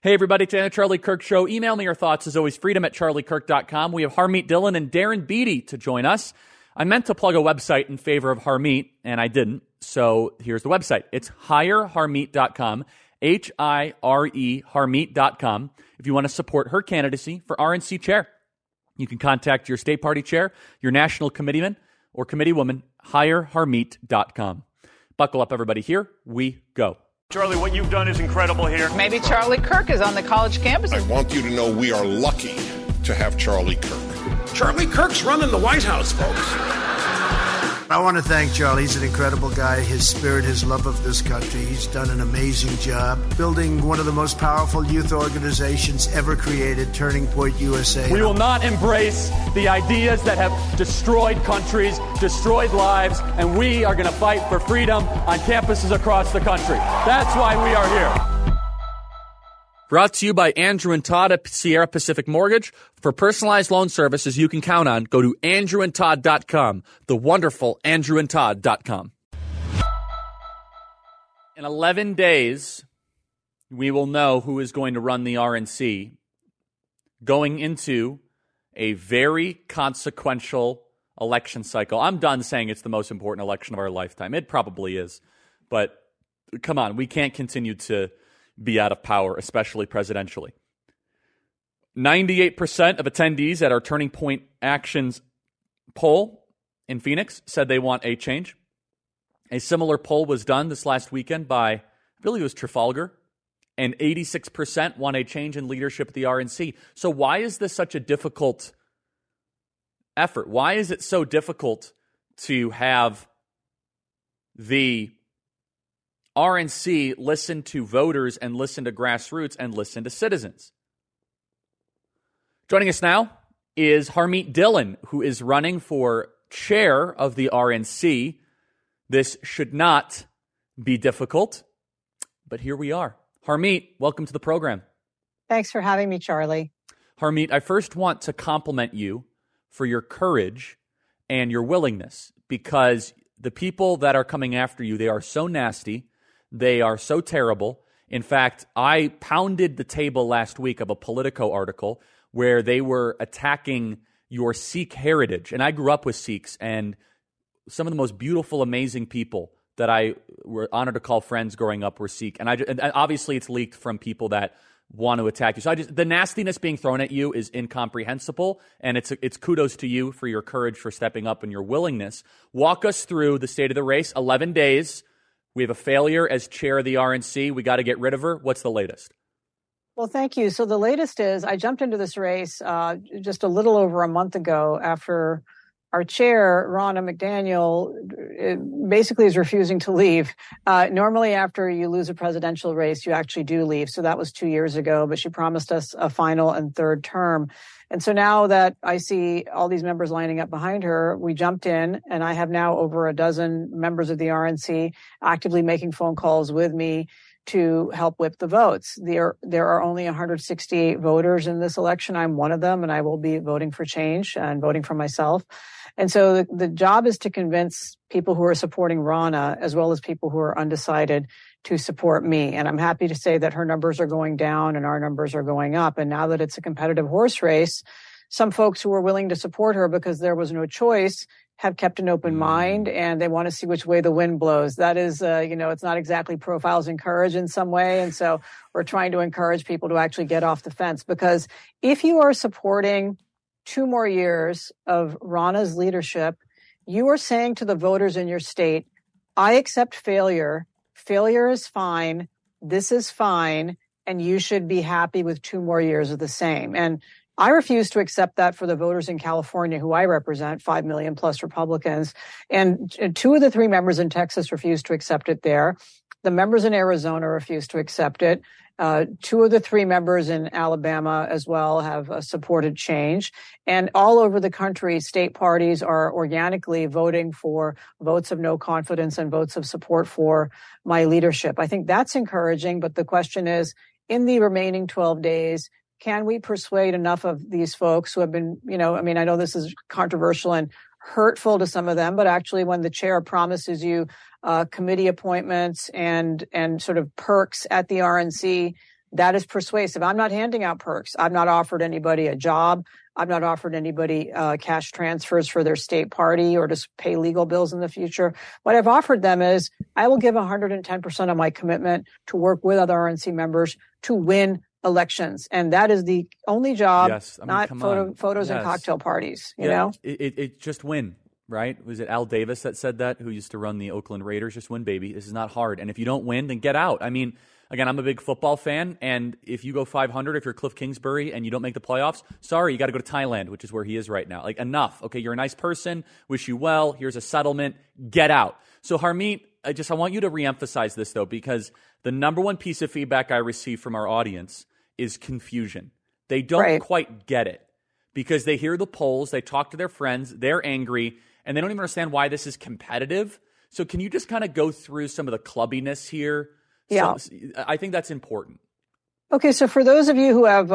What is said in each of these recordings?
Hey, everybody, it's the Charlie Kirk Show. Email me your thoughts, as always, freedom@charliekirk.com. We have Harmeet Dillon and Darren Beattie to join us. I meant to plug a website in favor of Harmeet, and I didn't. So here's the website. It's hireharmeet.com, H-I-R-E, Harmeet.com. If you want to support her candidacy for RNC chair, you can contact your state party chair, your national committeeman, or committeewoman, hireharmeet.com. Buckle up, everybody. Here we go. Charlie, what you've done is incredible here. Maybe Charlie Kirk is on the college campus. I want you to know we are lucky to have Charlie Kirk. Charlie Kirk's running the White House, folks. I want to thank Charlie. He's an incredible guy. His spirit, his love of this country. He's done an amazing job building one of the most powerful youth organizations ever created, Turning Point USA. We will not embrace the ideas that have destroyed countries, destroyed lives, and we are going to fight for freedom on campuses across the country. That's why we are here. Brought to you by Andrew and Todd at Sierra Pacific Mortgage. For personalized loan services you can count on, go to andrewandtodd.com, the wonderful andrewandtodd.com. In 11 days, we will know who is going to run the RNC going into a very consequential election cycle. I'm done saying it's the most important election of our lifetime. It probably is. But come on, we can't continue to be out of power, especially presidentially. 98% of attendees at our Turning Point Actions poll in Phoenix said they want a change. A similar poll was done this last weekend by, I believe it was Trafalgar, and 86% want a change in leadership at the RNC. So why is this such a difficult effort? Why is it so difficult to have the RNC listen to voters and listen to grassroots and listen to citizens? Joining us now is Harmeet Dillon, who is running for chair of the RNC. This should not be difficult, but here we are. Harmeet, welcome to the program. Thanks for having me, Charlie. Harmeet, I first want to compliment you for your courage and your willingness, because the people that are coming after you, they are so nasty. They are so terrible. In fact, I pounded the table last week of a Politico article where they were attacking your Sikh heritage. And I grew up with Sikhs, and some of the most beautiful, amazing people that I were honored to call friends growing up were Sikh. And obviously it's leaked from people that want to attack you. So the nastiness being thrown at you is incomprehensible, and it's kudos to you for your courage, for stepping up, and your willingness. Walk us through the state of the race. 11 days. We have a failure as chair of the RNC. We got to get rid of her. What's the latest? Well, thank you. So the latest is I jumped into this race just a little over a month ago after our chair, Ronna McDaniel, basically is refusing to leave. Normally, after you lose a presidential race, you actually do leave. So that was 2 years ago, but she promised us a final and third term. And so now that I see all these members lining up behind her, we jumped in, and I have now over a dozen members of the RNC actively making phone calls with me to help whip the votes. There are only 168 voters in this election. I'm one of them, and I will be voting for change and voting for myself. And so the job is to convince people who are supporting Ronna, as well as people who are undecided, to support me. And I'm happy to say that her numbers are going down and our numbers are going up. And now that it's a competitive horse race, some folks who were willing to support her because there was no choice have kept an open mind, and they want to see which way the wind blows. That is, it's not exactly profiles in courage in some way. And so we're trying to encourage people to actually get off the fence, because if you are supporting 2 more years of Ronna's leadership, you are saying to the voters in your state, I accept failure. Failure is fine. This is fine. And you should be happy with 2 more years of the same. And I refuse to accept that for the voters in California, who I represent, 5 million plus Republicans. And 2 of the 3 members in Texas refuse to accept it there. The members in Arizona refuse to accept it. 2 of the 3 members in Alabama as well have supported change. And all over the country, state parties are organically voting for votes of no confidence and votes of support for my leadership. I think that's encouraging. But the question is, in the remaining 12 days, can we persuade enough of these folks who have been, I know this is controversial and hurtful to some of them, but actually when the chair promises you committee appointments and sort of perks at the RNC That is persuasive. I'm not handing out perks. I've not offered anybody a job. I've not offered anybody cash transfers for their state party or to pay legal bills in the future. What I've offered them is I will give 110% of my commitment to work with other RNC members to win elections. And that is the only job, not photos and cocktail parties, you know? It just win, right? Was it Al Davis that said that, who used to run the Oakland Raiders? Just win, baby. This is not hard. And if you don't win, then get out. I mean, again, I'm a big football fan, and if you go 500, if you're Cliff Kingsbury and you don't make the playoffs, sorry, you got to go to Thailand, which is where he is right now. Like, enough. Okay, you're a nice person. Wish you well. Here's a settlement. Get out. So, Harmeet, I want you to reemphasize this, though, because the number one piece of feedback I receive from our audience is confusion. They don't quite get it because they hear the polls, they talk to their friends, they're angry, and they don't even understand why this is competitive. So can you just kind of go through some of the clubbiness here? Yeah. So, I think that's important. Okay, so for those of you who have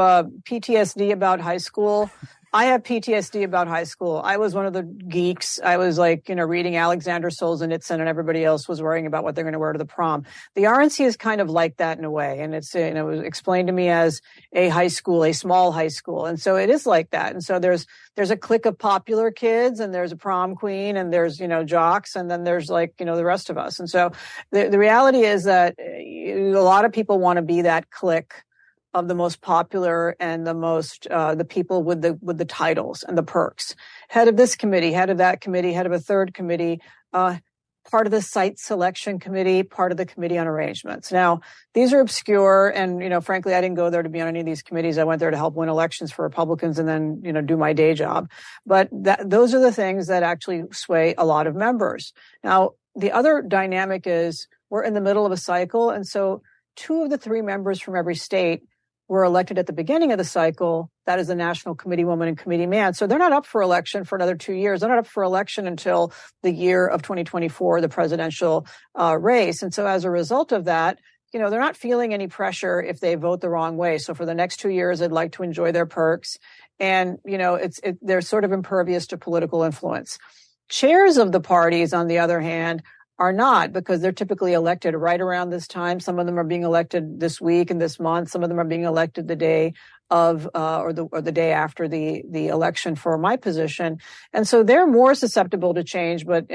PTSD about high school, I have PTSD about high school. I was one of the geeks. I was reading Alexander Solzhenitsyn, and everybody else was worrying about what they're going to wear to the prom. The RNC is kind of like that in a way. And it's, it was explained to me as a high school, a small high school. And so it is like that. And so there's a clique of popular kids, and there's a prom queen, and there's, jocks, and then there's the rest of us. And so the reality is that a lot of people want to be that clique of the most popular and the most, the people with the titles and the perks. Head of this committee, head of that committee, head of a third committee, part of the site selection committee, part of the committee on arrangements. Now, these are obscure, and, frankly, I didn't go there to be on any of these committees. I went there to help win elections for Republicans and then, do my day job. But those are the things that actually sway a lot of members. Now, the other dynamic is we're in the middle of a cycle, and so 2 of the 3 members from every state were elected at the beginning of the cycle. That is the national committee woman and committee man. So they're not up for election for another 2 years. They're not up for election until the year of 2024, the presidential race. And so as a result of that, they're not feeling any pressure if they vote the wrong way. So for the next 2 years, they'd like to enjoy their perks. And, they're sort of impervious to political influence. Chairs of the parties, on the other hand, are not, because they're typically elected right around this time. Some of them are being elected this week and this month. Some of them are being elected the day of or the day after the election for my position. And so they're more susceptible to change. But,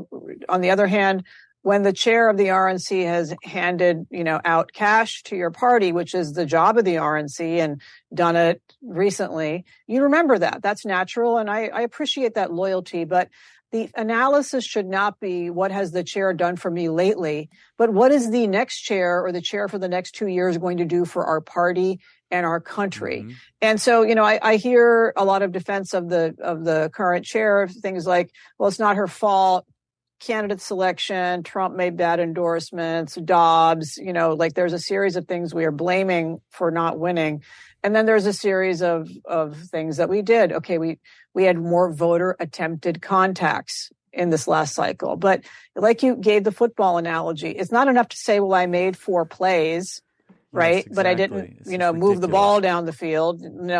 on the other hand, when the chair of the RNC has handed, out cash to your party, which is the job of the RNC, and done it recently, you remember that. That's natural. And I appreciate that loyalty. But the analysis should not be what has the chair done for me lately, but what is the next chair or the chair for the next 2 years going to do for our party and our country? Mm-hmm. And so, I hear a lot of defense of the current chair, things like, well, it's not her fault. Candidate selection, Trump made bad endorsements, Dobbs, there's a series of things we are blaming for not winning. And then there's a series of things that we did. Okay, we had more voter attempted contacts in this last cycle. But like you gave the football analogy, it's not enough to say, well, I made 4 plays, right? Yes, exactly. But I didn't, move the ball down the field.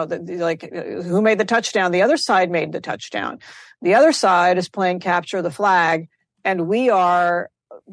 Who made the touchdown? The other side made the touchdown. The other side is playing capture the flag. And we are,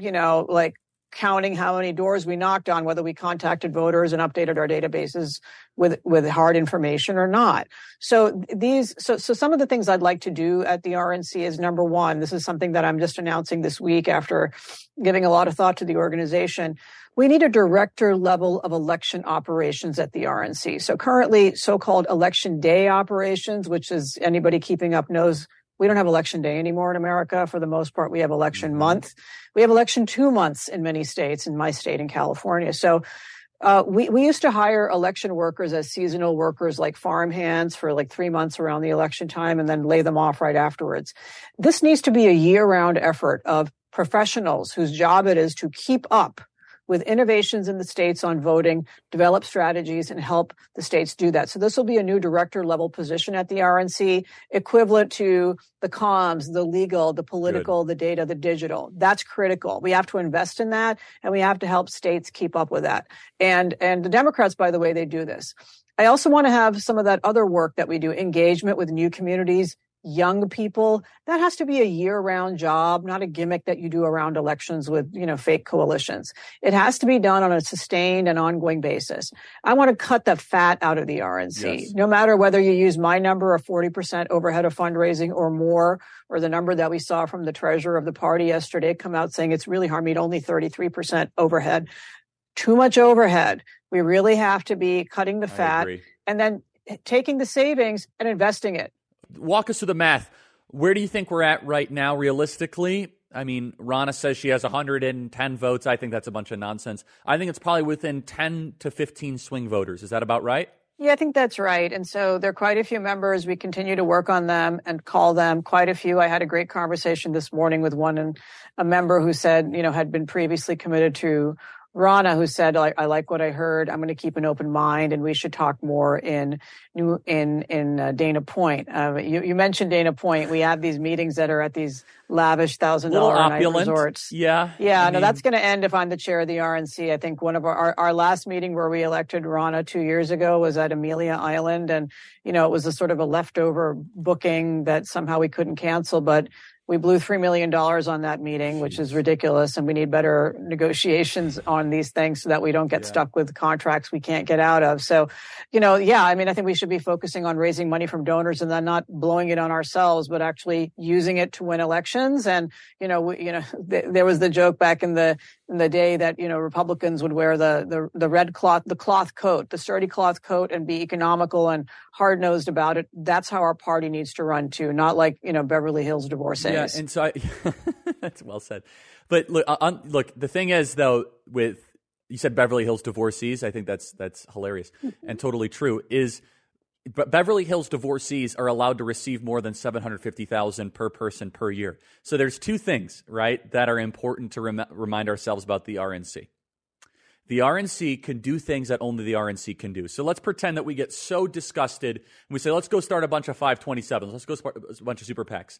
counting how many doors we knocked on, whether we contacted voters and updated our databases with hard information or not. So some of the things I'd like to do at the RNC is, number one, this is something that I'm just announcing this week after giving a lot of thought to the organization. We need a director level of election operations at the RNC. So currently, so-called election day operations, which is anybody keeping up knows, we don't have election day anymore in America. For the most part, we have election month. We have election 2 months in many states, in my state in California. So we used to hire election workers as seasonal workers, like farm hands, for 3 months around the election time, and then lay them off right afterwards. This needs to be a year-round effort of professionals whose job it is to keep up with innovations in the states on voting, develop strategies, and help the states do that. So this will be a new director-level position at the RNC, equivalent to the comms, the legal, the political, the data, the digital. That's critical. We have to invest in that, and we have to help states keep up with that. And the Democrats, by the way, they do this. I also want to have some of that other work that we do, engagement with new communities, young people. That has to be a year-round job, not a gimmick that you do around elections with, fake coalitions. It has to be done on a sustained and ongoing basis. I want to cut the fat out of the RNC. Yes. No matter whether you use my number of 40% overhead of fundraising or more, or the number that we saw from the treasurer of the party yesterday come out saying it's really Harmeet, only 33% overhead. Too much overhead. We really have to be cutting the fat and then taking the savings and investing it. Walk us through the math. Where do you think we're at right now, realistically? I mean, Ronna says she has 110 votes. I think that's a bunch of nonsense. I think it's probably within 10 to 15 swing voters. Is that about right? Yeah, I think that's right. And so there are quite a few members. We continue to work on them and call them. Quite a few. I had a great conversation this morning with a member who said, had been previously committed to Ronna, who said, I like what I heard. I'm going to keep an open mind, and we should talk more in Dana Point. You mentioned Dana Point. We have these meetings that are at these lavish $1,000 night resorts. Yeah. That's going to end if I'm the chair of the RNC. I think one of our last meeting where we elected Ronna 2 years ago was at Amelia Island, and it was a sort of a leftover booking that somehow we couldn't cancel, but we blew $3 million on that meeting, which is ridiculous, and we need better negotiations on these things so that we don't get stuck with contracts we can't get out of. So, I think we should be focusing on raising money from donors and then not blowing it on ourselves, but actually using it to win elections. And, there was the joke back in the day that, Republicans would wear the red cloth, the cloth coat, the sturdy cloth coat, and be economical and hard-nosed about it. That's how our party needs to run too, not like, Beverly Hills divorcees. Yeah, and so that's well said. But look, the thing is, though, you said Beverly Hills divorcees. I think that's hilarious and totally true. But Beverly Hills divorcees are allowed to receive more than $750,000 per person per year. So there's two things, right, that are important to remind ourselves about the RNC. The RNC can do things that only the RNC can do. So let's pretend that we get so disgusted and we say, let's go start a bunch of 527s. Let's go start a bunch of super PACs.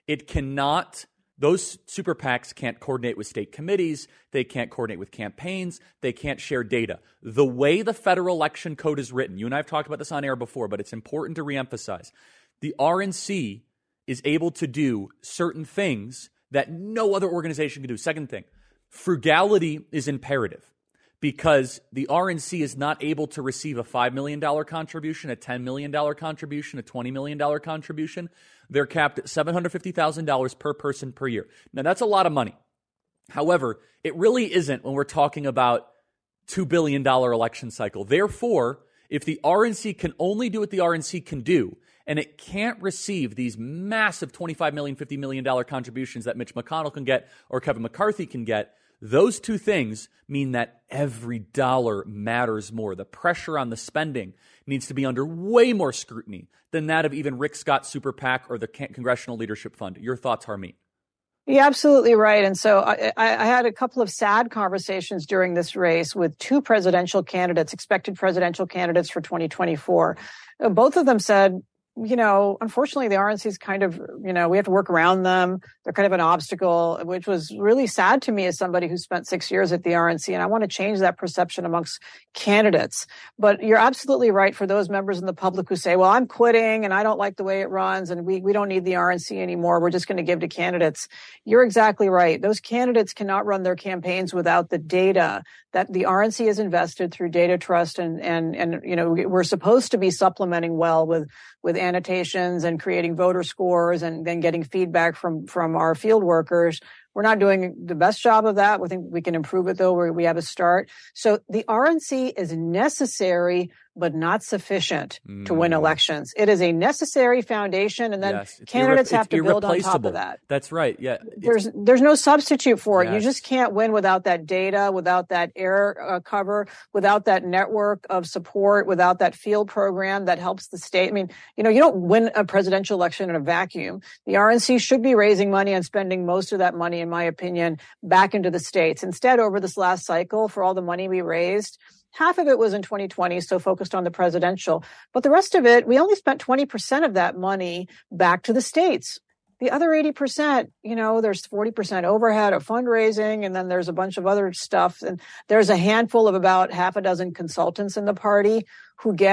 Those super PACs can't coordinate with state committees. They can't coordinate with campaigns. They can't share data. The way the federal election code is written, you and I have talked about this on air before, but it's important to reemphasize. The RNC is able to do certain things that no other organization can do. Second thing, frugality is imperative because the RNC is not able to receive a $5 million contribution, a $10 million contribution, a $20 million contribution. They're capped at $750,000 per person per year. Now, that's a lot of money. However, it really isn't when we're talking about $2 billion election cycle. Therefore, if the RNC can only do what the RNC can do, and it can't receive these massive $25 million, $50 million contributions that Mitch McConnell can get or Kevin McCarthy can get, those two things mean that every dollar matters more. The pressure on the spending needs to be under way more scrutiny than that of even Rick Scott's Super PAC or the Congressional Leadership Fund. Your thoughts, Harmeet? You're absolutely right. And so I had a couple of sad conversations during this race with two expected presidential candidates for 2024. Both of them said, unfortunately, the RNC is kind of, we have to work around them. They're kind of an obstacle, which was really sad to me as somebody who spent 6 years at the RNC. And I want to change that perception amongst candidates. But you're absolutely right for those members in the public who say, well, I'm quitting and I don't like the way it runs and we don't need the RNC anymore. We're just going to give to candidates. You're exactly right. Those candidates cannot run their campaigns without the data that the RNC has invested through data trust. And we're supposed to be supplementing well with annotations and creating voter scores and then getting feedback from our field workers. We're not doing the best job of that. We think we can improve it, though. We have a start. So the RNC is necessary, but not sufficient to win elections. It is a necessary foundation, and then candidates have to build on top of that. That's right. Yeah, there's no substitute for it. Yes. You just can't win without that data, without that air cover, without that network of support, without that field program that helps the state. I mean, you don't win a presidential election in a vacuum. The RNC should be raising money and spending most of that money, in my opinion, back into the states. Instead, over this last cycle, for all the money we raised, half of it was in 2020, so focused on the presidential. But the rest of it, we only spent 20% of that money back to the states. The other 80%, there's 40% overhead of fundraising, and then there's a bunch of other stuff. And there's a handful of about half a dozen consultants in the party who get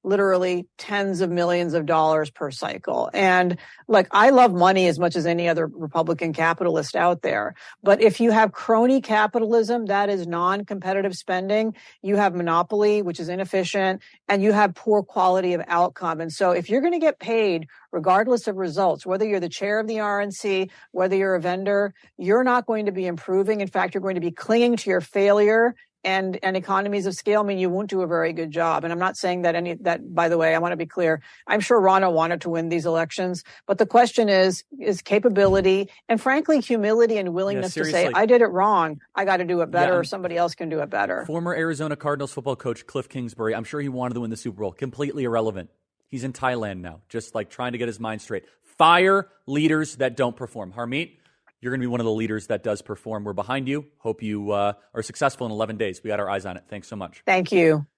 literally tens of millions of dollars per cycle. And like, I love money as much as any other Republican capitalist out there. But if you have crony capitalism, that is non-competitive spending, you have monopoly, which is inefficient, and you have poor quality of outcome. And so if you're going to get paid regardless of results, whether you're the chair of the RNC, whether you're a vendor, you're not going to be improving. In fact, you're going to be clinging to your failure and economies of scale mean you won't do a very good job. And I'm not saying that by the way, I want to be clear. I'm sure Ronna wanted to win these elections, but the question is capability and frankly, humility and willingness to say, I did it wrong. I got to do it better or somebody else can do it better. Former Arizona Cardinals football coach Cliff Kingsbury, I'm sure he wanted to win the Super Bowl. Completely irrelevant. He's in Thailand now, just like trying to get his mind straight. Fire leaders that don't perform. Harmeet, you're going to be one of the leaders that does perform. We're behind you. Hope you are successful in 11 days. We got our eyes on it. Thanks so much. Thank you.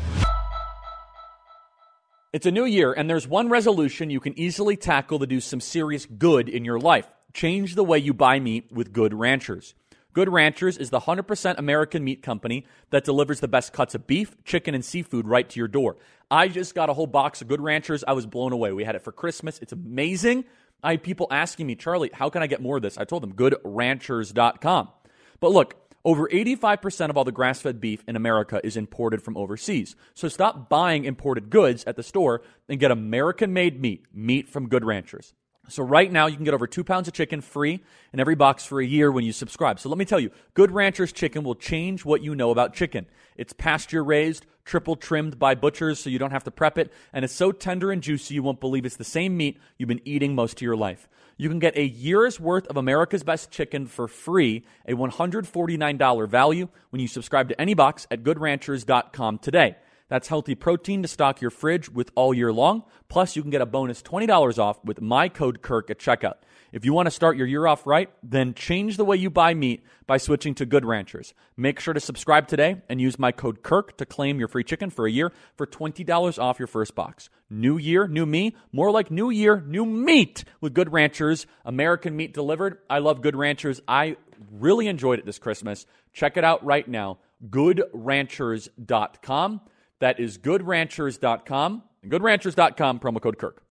It's a new year, and there's one resolution you can easily tackle to do some serious good in your life. Change the way you buy meat with Good Ranchers. Good Ranchers is the 100% American meat company that delivers the best cuts of beef, chicken, and seafood right to your door. I just got a whole box of Good Ranchers. I was blown away. We had it for Christmas. It's amazing. I had people asking me, Charlie, how can I get more of this? I told them, goodranchers.com. But look, over 85% of all the grass-fed beef in America is imported from overseas. So stop buying imported goods at the store and get American-made meat from Good Ranchers. So right now, you can get over 2 pounds of chicken free in every box for a year when you subscribe. So let me tell you, Good Ranchers chicken will change what you know about chicken. It's pasture-raised, triple trimmed by butchers so you don't have to prep it, and it's so tender and juicy you won't believe it's the same meat you've been eating most of your life. You can get a year's worth of America's Best Chicken for free, a $149 value when you subscribe to any box at goodranchers.com today. That's healthy protein to stock your fridge with all year long. Plus, you can get a bonus $20 off with my code Kirk at checkout. If you want to start your year off right, then change the way you buy meat by switching to Good Ranchers. Make sure to subscribe today and use my code Kirk to claim your free chicken for a year for $20 off your first box. New year, new me, more like new year, new meat with Good Ranchers. American meat delivered. I love Good Ranchers. I really enjoyed it this Christmas. Check it out right now, goodranchers.com. That is goodranchers.com. Goodranchers.com, promo code Kirk.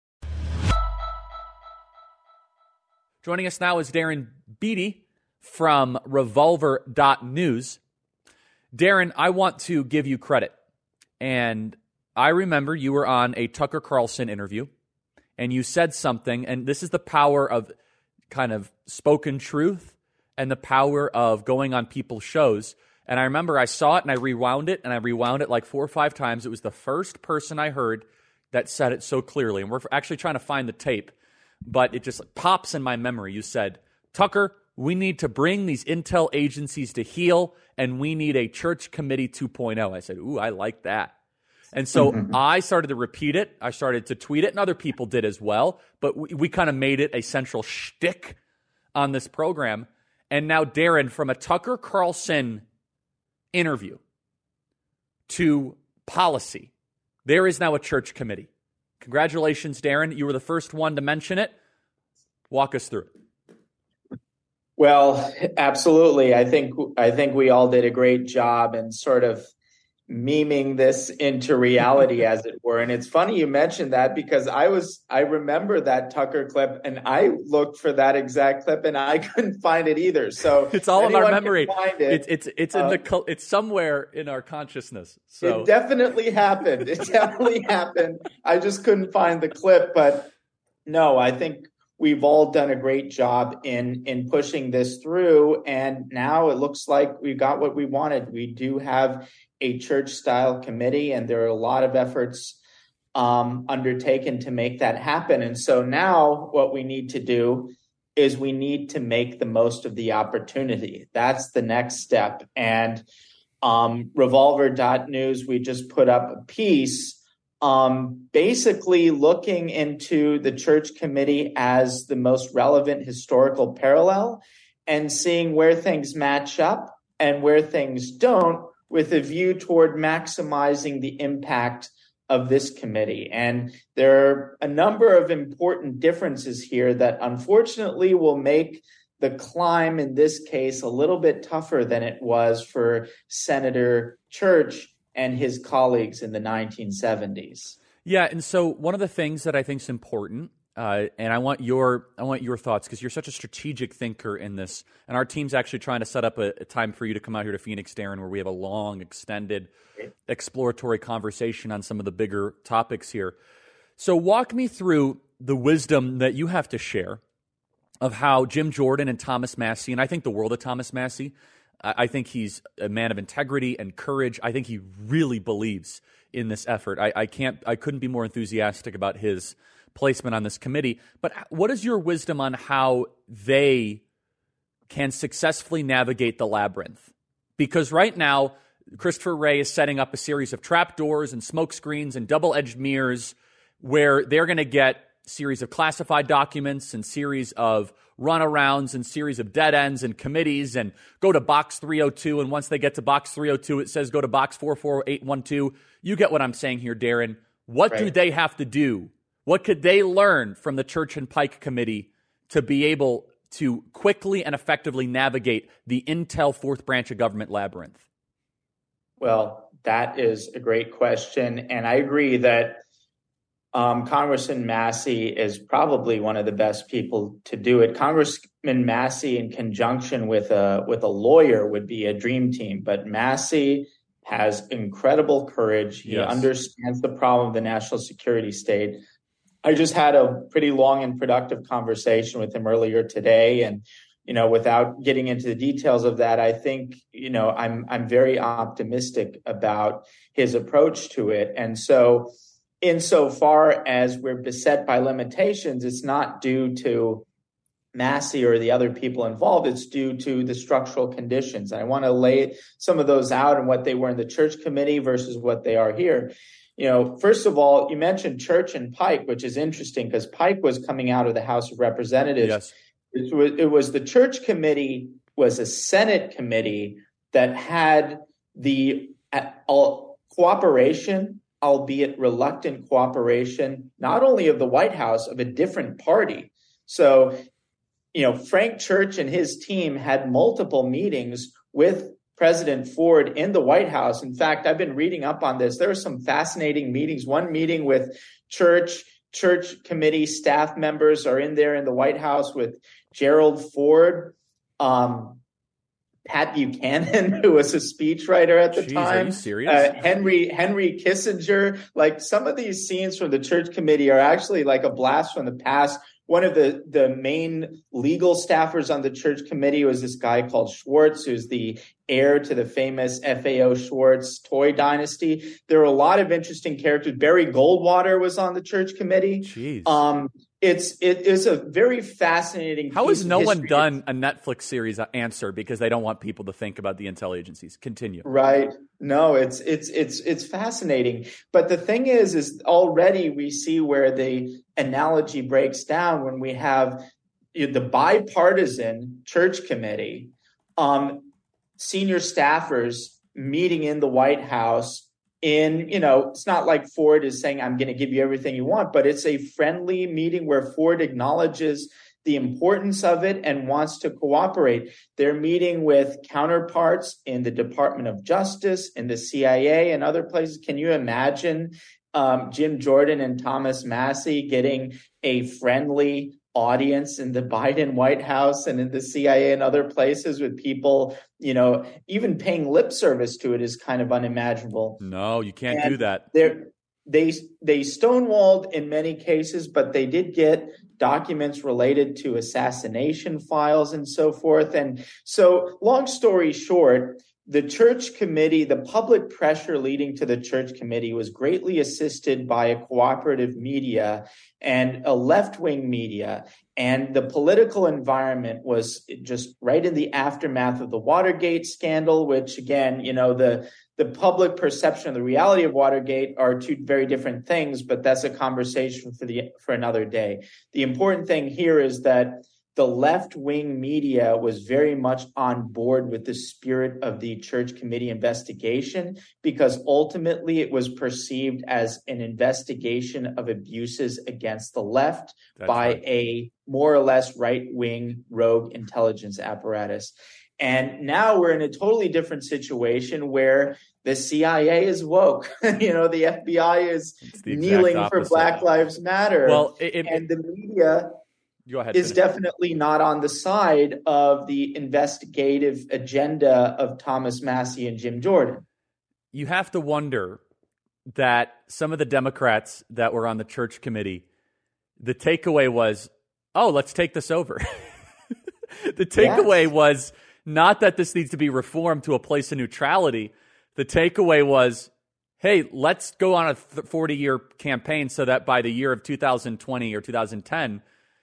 Joining us now is Darren Beattie from Revolver.news. Darren, I want to give you credit. And I remember you were on a Tucker Carlson interview, and you said something, and this is the power of kind of spoken truth and the power of going on people's shows. And I remember I saw it and I rewound it like 4 or 5 times. It was the first person I heard that said it so clearly. And we're actually trying to find the tape, but it just pops in my memory. You said, Tucker, we need to bring these intel agencies to heel, and we need a church committee 2.0. I said, ooh, I like that. And so I started to repeat it. I started to tweet it, and other people did as well. But we kind of made it a central shtick on this program. And now, Darren, from a Tucker Carlson interview to policy, there is now a church committee. Congratulations, Darren. You were the first one to mention it. Walk us through it. Well, absolutely. I think we all did a great job in sort of memeing this into reality, as it were. And it's funny you mentioned that, because I remember that Tucker clip, and I looked for that exact clip and I couldn't find it either. So it's all in our memory. It's somewhere in our consciousness. So it definitely happened. I just couldn't find the clip. But no, I think we've all done a great job in pushing this through. And now it looks like we got what we wanted. We do have a church-style committee, and there are a lot of efforts undertaken to make that happen. And so now what we need to do is we need to make the most of the opportunity. That's the next step. And Revolver.news, we just put up a piece basically looking into the church committee as the most relevant historical parallel and seeing where things match up and where things don't, with a view toward maximizing the impact of this committee. And there are a number of important differences here that unfortunately will make the climb in this case a little bit tougher than it was for Senator Church and his colleagues in the 1970s. Yeah, and so one of the things that I think is important, and I want your thoughts, because you're such a strategic thinker in this, and our team's actually trying to set up a time for you to come out here to Phoenix, Darren, where we have a long, extended, exploratory conversation on some of the bigger topics here. So walk me through the wisdom that you have to share of how Jim Jordan and Thomas Massie, and I think the world of Thomas Massie, I think he's a man of integrity and courage. I think he really believes in this effort. I couldn't be more enthusiastic about his placement on this committee. But what is your wisdom on how they can successfully navigate the labyrinth? Because right now, Christopher Wray is setting up a series of trapdoors and smoke screens and double-edged mirrors where they're going to get series of classified documents and series of runarounds and series of dead ends and committees and go to box 302. And once they get to box 302, it says go to box 44812. You get what I'm saying here, Darren. What do they have to do? What could they learn from the Church and Pike Committee to be able to quickly and effectively navigate the Intel fourth branch of government labyrinth? Well, that is a great question. And I agree that Congressman Massie is probably one of the best people to do it. Congressman Massie, in conjunction with a lawyer, would be a dream team. But Massie has incredible courage. He understands the problem of the national security state. I just had a pretty long and productive conversation with him earlier today, and without getting into the details of that, I think I'm very optimistic about his approach to it, and so. Insofar as we're beset by limitations, it's not due to Massie or the other people involved. It's due to the structural conditions. I want to lay some of those out and what they were in the Church Committee versus what they are here. First of all, you mentioned Church and Pike, which is interesting because Pike was coming out of the House of Representatives. Yes. It was the Church Committee was a Senate committee that had the cooperation, albeit reluctant cooperation, not only of the White House, of a different party. So, Frank Church and his team had multiple meetings with President Ford in the White House. In fact, I've been reading up on this. There are some fascinating meetings. One meeting with Church Committee staff members are in there in the White House with Gerald Ford, Pat Buchanan, who was a speechwriter at the time. Are you serious? Henry Kissinger. Like, some of these scenes from the Church Committee are actually like a blast from the past. One of the main legal staffers on the Church Committee was this guy called Schwartz, who's the heir to the famous FAO Schwartz toy dynasty. There are a lot of interesting characters. Barry Goldwater was on the Church Committee. Jeez. It is a very fascinating. How has no one done a Netflix series Answer because they don't want people to think about the intel agencies? Continue. Right. No, it's fascinating. But the thing is already we see where the analogy breaks down when we have the bipartisan Church Committee, senior staffers meeting in the White House. It's not like Ford is saying, I'm going to give you everything you want, but it's a friendly meeting where Ford acknowledges the importance of it and wants to cooperate. They're meeting with counterparts in the Department of Justice, in the CIA, and other places. Can you imagine Jim Jordan and Thomas Massie getting a friendly audience in the Biden White House and in the CIA and other places with people, even paying lip service to it is kind of unimaginable. No, you can't do that. They stonewalled in many cases, but they did get documents related to assassination files and so forth. And so, long story short, the Church Committee, the public pressure leading to the Church Committee was greatly assisted by a cooperative media and a left-wing media. And the political environment was just right in the aftermath of the Watergate scandal, which, again, the public perception of the reality of Watergate are two very different things, but that's a conversation for another day. The important thing here is that the left-wing media was very much on board with the spirit of the Church Committee investigation because ultimately it was perceived as an investigation of abuses against the left by a more or less right-wing rogue intelligence apparatus. And now we're in a totally different situation where the CIA is woke. The FBI is kneeling for Black Lives Matter. Well, and the media go ahead, is definitely not on the side of the investigative agenda of Thomas Massie and Jim Jordan. You have to wonder that some of the Democrats that were on the church committee, the takeaway was, oh, let's take this over. The takeaway was not that this needs to be reformed to a place of neutrality. The takeaway was, hey, let's go on a 40-year campaign so that by the year of 2020 or 2010,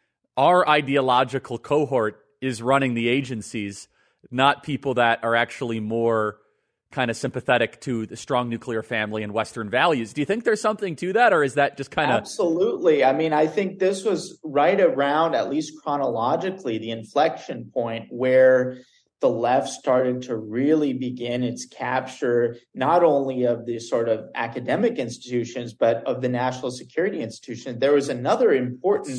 our ideological cohort is running the agencies, not people that are actually more kind of sympathetic to the strong nuclear family and Western values. Do you think there's something to that, or is that just kind of... Absolutely. I mean, I think this was right around, at least chronologically, the inflection point where the left started to really begin its capture, not only of the sort of academic institutions, but of the national security institutions. There was another important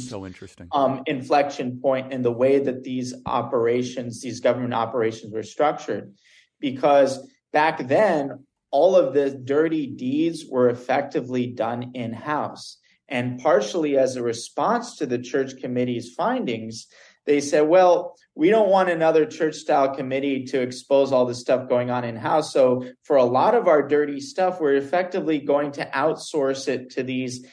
inflection point in the way that these government operations were structured, because back then, all of the dirty deeds were effectively done in-house. And partially as a response to the church committee's findings, they said, well, we don't want another church-style committee to expose all the stuff going on in-house. So for a lot of our dirty stuff, we're effectively going to outsource it to these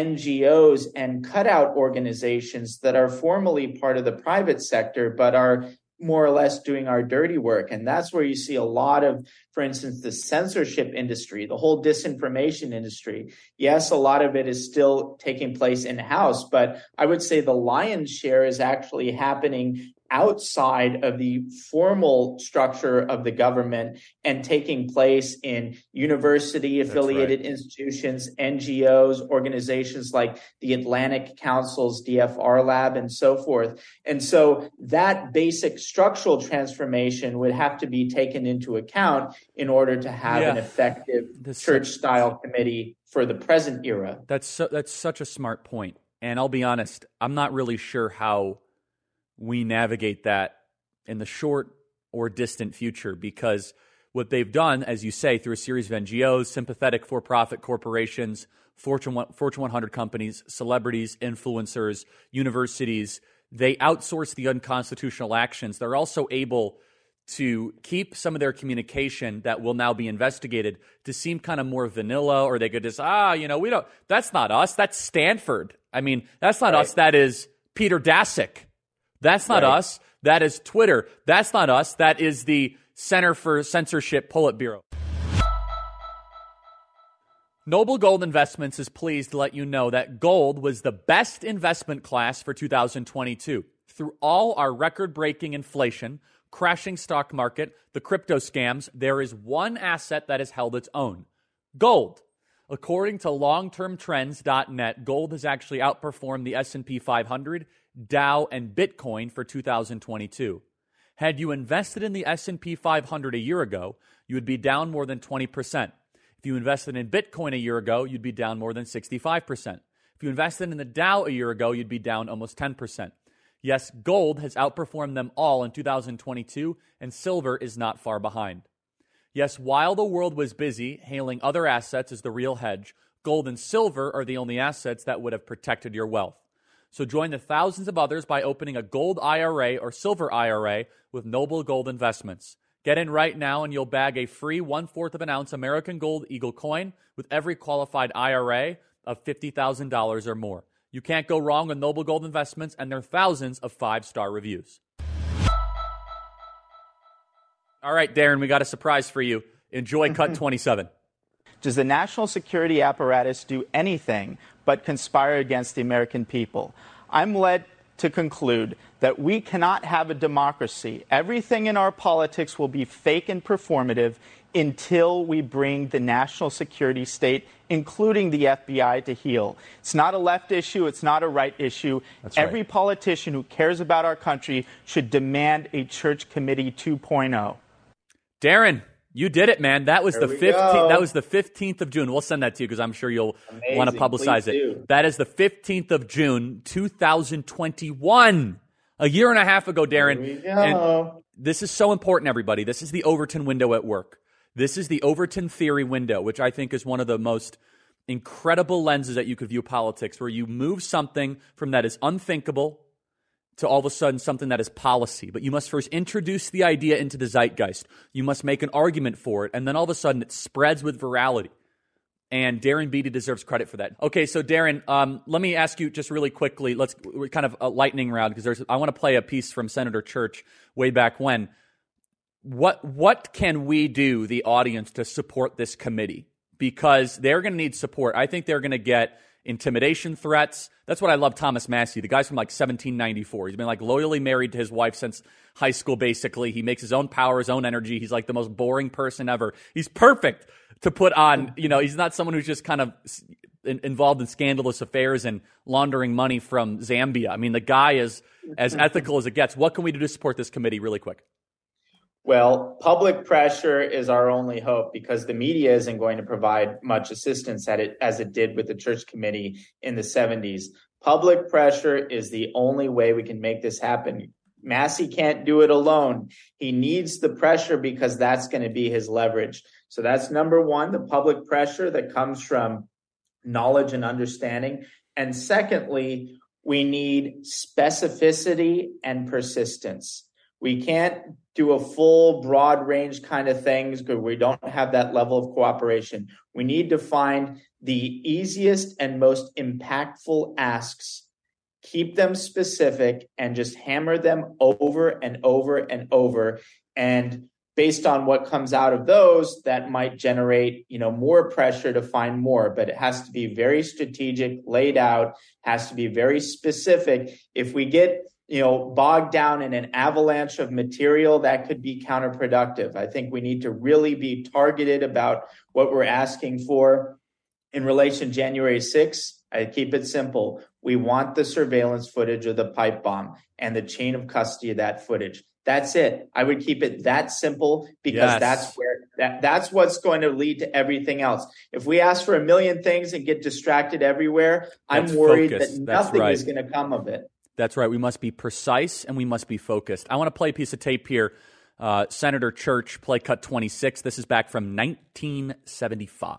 NGOs and cutout organizations that are formally part of the private sector, but are more or less doing our dirty work. And that's where you see a lot of, for instance, the censorship industry, the whole disinformation industry. Yes, a lot of it is still taking place in-house, but I would say the lion's share is actually happening outside of the formal structure of the government and taking place in university-affiliated institutions, NGOs, organizations like the Atlantic Council's DFR Lab, and so forth. And so that basic structural transformation would have to be taken into account in order to have an effective church-style committee for the present era. That's such a smart point. And I'll be honest, I'm not really sure how we navigate that in the short or distant future, because what they've done, as you say, through a series of NGOs, sympathetic for-profit corporations, Fortune 100 companies, celebrities, influencers, universities, they outsource the unconstitutional actions. They're also able to keep some of their communication that will now be investigated to seem kind of more vanilla, or they could just, that's not us, that's Stanford. I mean, that's not us, that is Peter Daszak. That's not us. That is Twitter. That's not us. That is the Center for Censorship Politburo. Noble Gold Investments is pleased to let you know that gold was the best investment class for 2022. Through all our record-breaking inflation, crashing stock market, the crypto scams, there is one asset that has held its own: gold. According to longtermtrends.net, gold has actually outperformed the S&P 500, Dow, and Bitcoin for 2022. Had you invested in the S&P 500 a year ago, you would be down more than 20%. If you invested in Bitcoin a year ago, you'd be down more than 65%. If you invested in the Dow a year ago, you'd be down almost 10%. Yes, gold has outperformed them all in 2022, and silver is not far behind. Yes, while the world was busy hailing other assets as the real hedge, gold and silver are the only assets that would have protected your wealth. So join the thousands of others by opening a gold IRA or silver IRA with Noble Gold Investments. Get in right now and you'll bag a free 1/4 of an ounce American Gold Eagle coin with every qualified IRA of $50,000 or more. You can't go wrong with Noble Gold Investments and their thousands of 5-star reviews. All right, Darren, we got a surprise for you. Enjoy Cut 27. Does the national security apparatus do anything but conspire against the American people? I'm led to conclude that we cannot have a democracy. Everything in our politics will be fake and performative until we bring the national security state, including the FBI, to heel. It's not a left issue. It's not a right issue. Every politician who cares about our country should demand a church committee 2.0. Darren, you did it, man. That was the 15th. That was the 15th of June. We'll send that to you because I'm sure you'll want to publicize it. That is the 15th of June, 2021. A year and a half ago, Darren. And this is so important, everybody. This is the Overton window at work. This is the Overton theory window, which I think is one of the most incredible lenses that you could view politics, where you move something from that is unthinkable to all of a sudden something that is policy. But you must first introduce the idea into the zeitgeist. You must make an argument for it, and then all of a sudden it spreads with virality. And Darren Beattie deserves credit for that. Okay, so Darren, let me ask you just really quickly. We're kind of a lightning round, because I want to play a piece from Senator Church way back when. What can we do, the audience, to support this committee? Because they're going to need support. I think they're going to get intimidation threats. That's what I love Thomas Massie. The guy's from like 1794. He's been like loyally married to his wife since high school, basically. He makes his own power, his own energy. He's like the most boring person ever. He's perfect to put on, he's not someone who's just kind of involved in scandalous affairs and laundering money from Zambia. I mean, the guy is as ethical as it gets. What can we do to support this committee really quick? Well, public pressure is our only hope, because the media isn't going to provide much assistance as it did with the Church Committee in the 70s. Public pressure is the only way we can make this happen. Massie can't do it alone. He needs the pressure, because that's going to be his leverage. So that's number one, the public pressure that comes from knowledge and understanding. And secondly, we need specificity and persistence. We can't do a full broad range kind of things because we don't have that level of cooperation. We need to find the easiest and most impactful asks, keep them specific, and just hammer them over and over and over. And based on what comes out of those, that might generate, more pressure to find more, but it has to be very strategic, laid out, has to be very specific. If we get bogged down in an avalanche of material, that could be counterproductive. I think we need to really be targeted about what we're asking for. In relation to January 6th, I keep it simple. We want the surveillance footage of the pipe bomb and the chain of custody of that footage. That's it. I would keep it that simple, because that's what's going to lead to everything else. If we ask for a million things and get distracted everywhere, I'm worried that nothing is going to come of it. That's right. We must be precise and we must be focused. I want to play a piece of tape here. Senator Church, play cut 26. This is back from 1975.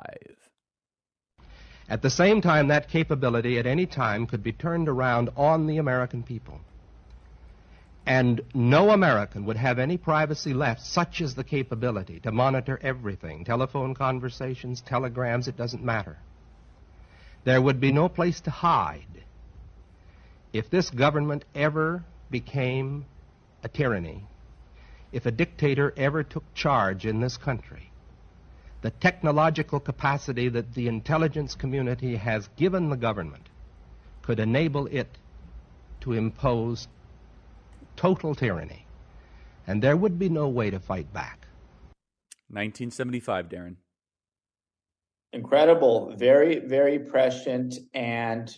At the same time, that capability at any time could be turned around on the American people. And no American would have any privacy left, such as the capability to monitor everything, telephone conversations, telegrams, it doesn't matter. There would be no place to hide. If this government ever became a tyranny, if a dictator ever took charge in this country, the technological capacity that the intelligence community has given the government could enable it to impose total tyranny, and there would be no way to fight back. 1975, Darren. Incredible, very, very prescient, and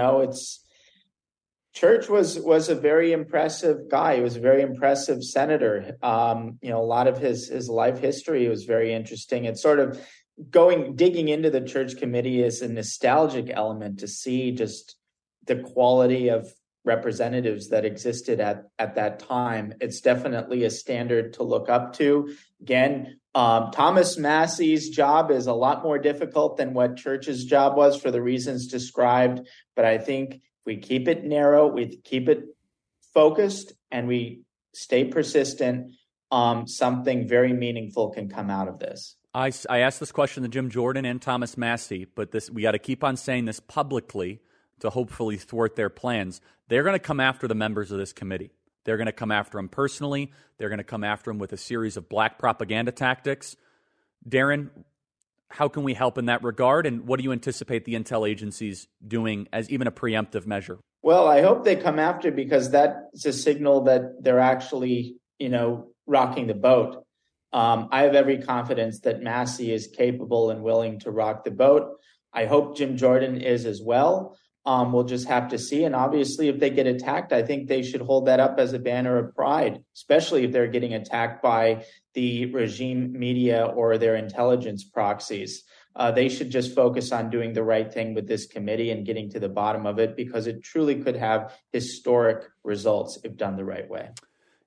Church was a very impressive guy. He was a very impressive senator. A lot of his life history was very interesting. It's sort of digging into the Church Committee is a nostalgic element to see just the quality of representatives that existed at that time. It's definitely a standard to look up to. Again, Thomas Massie's job is a lot more difficult than what Church's job was for the reasons described. But I think we keep it narrow, we keep it focused, and we stay persistent, something very meaningful can come out of this. I asked this question to Jim Jordan and Thomas Massie, but we got to keep on saying this publicly to hopefully thwart their plans. They're going to come after the members of this committee. They're going to come after them personally. They're going to come after them with a series of black propaganda tactics. Darren, how can we help in that regard? And what do you anticipate the intel agencies doing as even a preemptive measure? Well, I hope they come after, because that's a signal that they're actually, rocking the boat. I have every confidence that Massie is capable and willing to rock the boat. I hope Jim Jordan is as well. We'll just have to see. And obviously, if they get attacked, I think they should hold that up as a banner of pride, especially if they're getting attacked by the regime media or their intelligence proxies. They should just focus on doing the right thing with this committee and getting to the bottom of it, because it truly could have historic results if done the right way.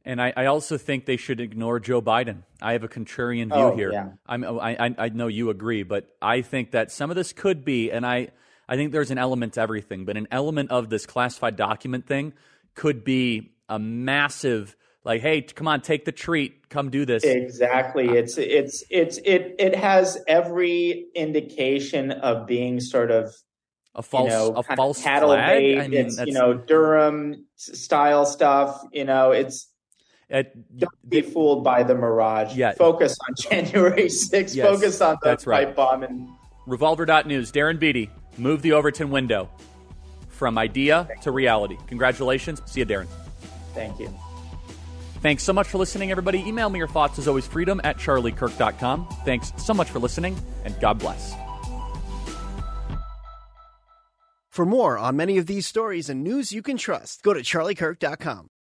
And I also think they should ignore Joe Biden. I have a contrarian view here. Yeah. I know you agree, but I think that some of this could be, and I think there's an element to everything, but an element of this classified document thing could be a massive, like, hey, come on, take the treat, come do this. Exactly. It has every indication of being sort of a false flag. I mean, it's Durham style stuff. Don't be fooled by the mirage. Yeah. Focus on January 6th. Yes, Focus on the pipe bomb. And Revolver.news, Darren Beattie, move the Overton window from idea to reality. Congratulations. See you, Darren. Thank you. Thanks so much for listening, everybody. Email me your thoughts, as always, freedom@charliekirk.com. Thanks so much for listening, and God bless. For more on many of these stories and news you can trust, go to charliekirk.com.